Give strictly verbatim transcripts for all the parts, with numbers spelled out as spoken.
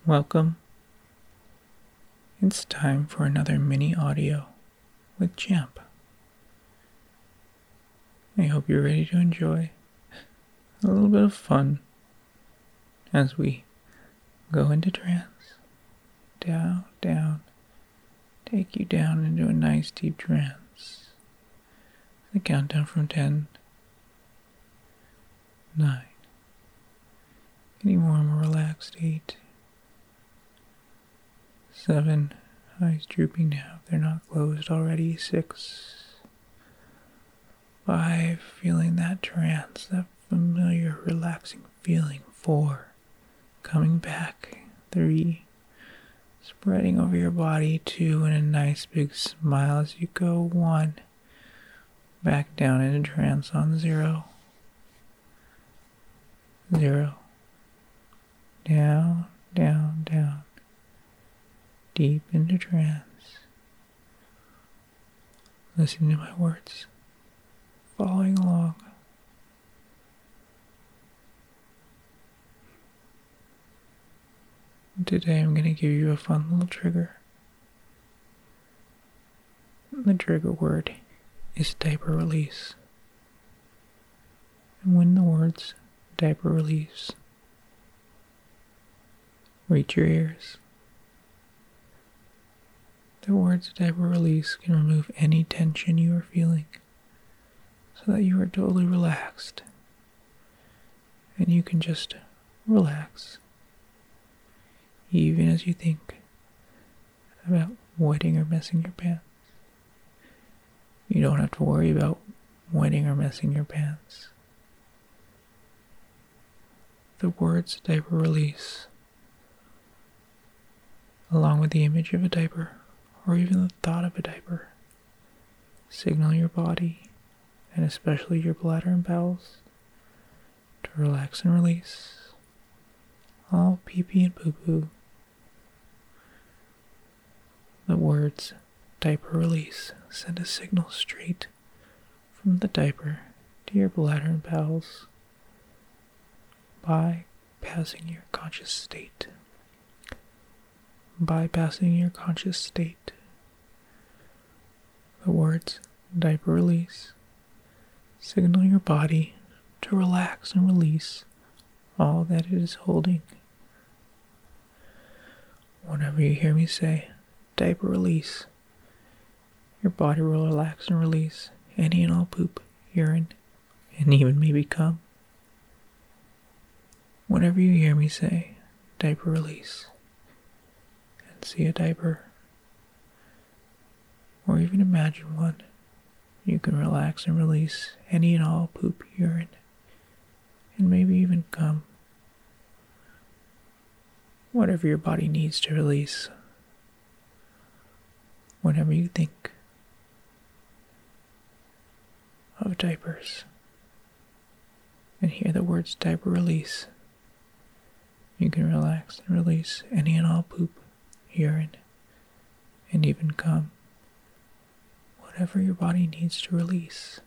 Welcome. It's time for another mini audio with Champ. I hope you're ready to enjoy a little bit of fun as we go into trance. Down, down, take you down into a nice deep trance. The countdown from ten, nine, getting more and more relaxed, eight, seven, eyes drooping now if they're not closed already, six, five, feeling that trance, that familiar relaxing feeling, four, coming back, three, spreading over your body, two, and a nice big smile as you go, one, back down into trance on zero, zero, down, down, down, deep into trance, listening to my words, following along. Today I'm going to give you a fun little trigger. The trigger word is diaper release. And when the words diaper release reach your ears, the words diaper release can remove any tension you are feeling so that you are totally relaxed and you can just relax even as you think about wetting or messing your pants. You don't have to worry about wetting or messing your pants. The words diaper release, along with the image of a diaper, or even the thought of a diaper, signal your body, and especially your bladder and bowels, to relax and release all pee-pee and poo-poo. The words diaper release send a signal straight from the diaper to your bladder and bowels, bypassing your conscious state. Bypassing your conscious state. The words diaper release signal your body to relax and release all that it is holding. Whenever you hear me say diaper release, your body will relax and release any and all poop, urine, and even maybe cum. Whenever you hear me say diaper release and see a diaper, or even imagine one, you can relax and release any and all poop, urine, and maybe even cum. Whatever your body needs to release. Whenever you think of diapers and hear the words diaper release, you can relax and release any and all poop, urine, and even cum. Whatever your body needs to release.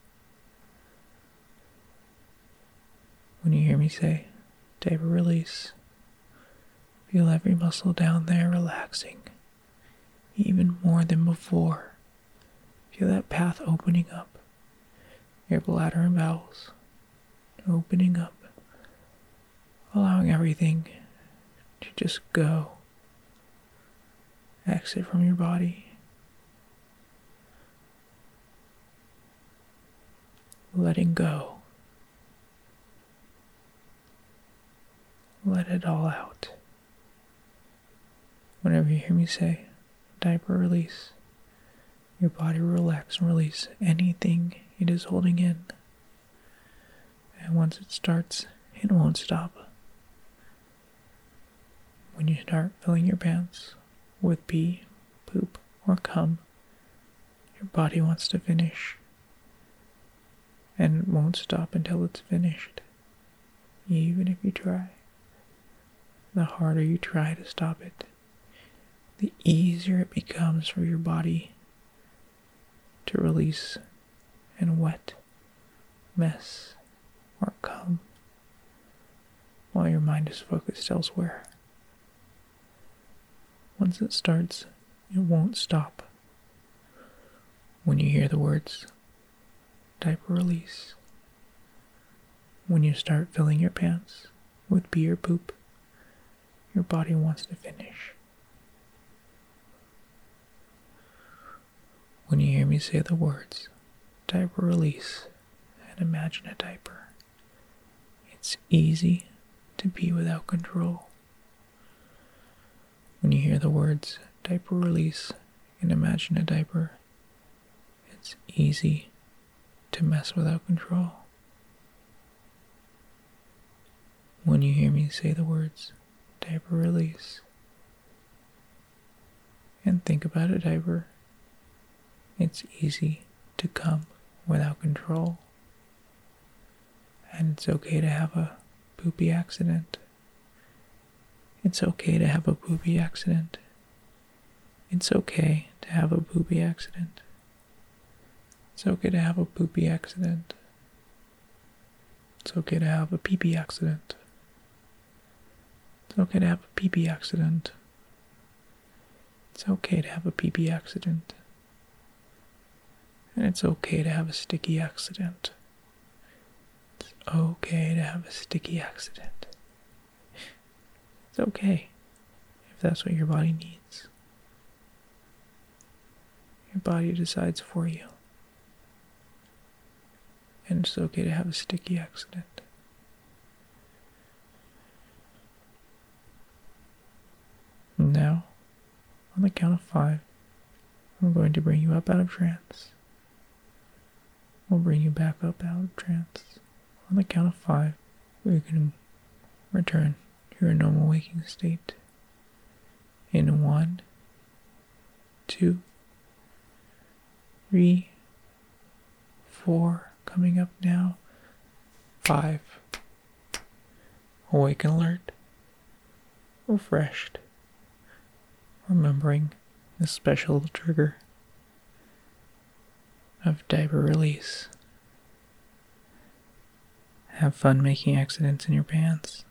When you hear me say diaper release, feel every muscle down there relaxing, even more than before. Feel that path opening up, your bladder and bowels opening up, allowing everything to just go, exit from your body. Letting go. Let it all out. Whenever you hear me say diaper release, your body will relax and release anything it is holding in. And once it starts, it won't stop. When you start filling your pants with pee, poop, or cum, your body wants to finish. And it won't stop until it's finished, even if you try. The harder you try to stop it, the easier it becomes for your body to release and wet, mess, or cum, while your mind is focused elsewhere. once it starts, it won't stop. When you hear the words, diaper release, when you start filling your pants with pee or poop, your body wants to finish. When you hear me say the words, diaper release, and imagine a diaper, it's easy to be without control. When you hear the words, diaper release, and imagine a diaper, it's easy to mess without control. When you hear me say the words, diaper release, and think about a diaper, it's easy to come without control. And it's okay to have a poopy accident. It's okay to have a poopy accident. It's okay to have a poopy accident. It's okay to have a poopy accident. It's okay to have a pee-pee accident. It's okay to have a pee-pee accident. It's okay to have a pee-pee accident. And it's okay to have a sticky accident. It's okay to have a sticky accident. It's okay if that's what your body needs. Your body decides for you. And it's okay to have a sticky accident. Now, on the count of five, I'm going to bring you up out of trance. We'll bring you back up out of trance. On the count of five, we can return to your normal waking state. In one, two, three, four, coming up now, five. Awake and alert, refreshed, remembering the special trigger of diaper release. Have fun making accidents in your pants.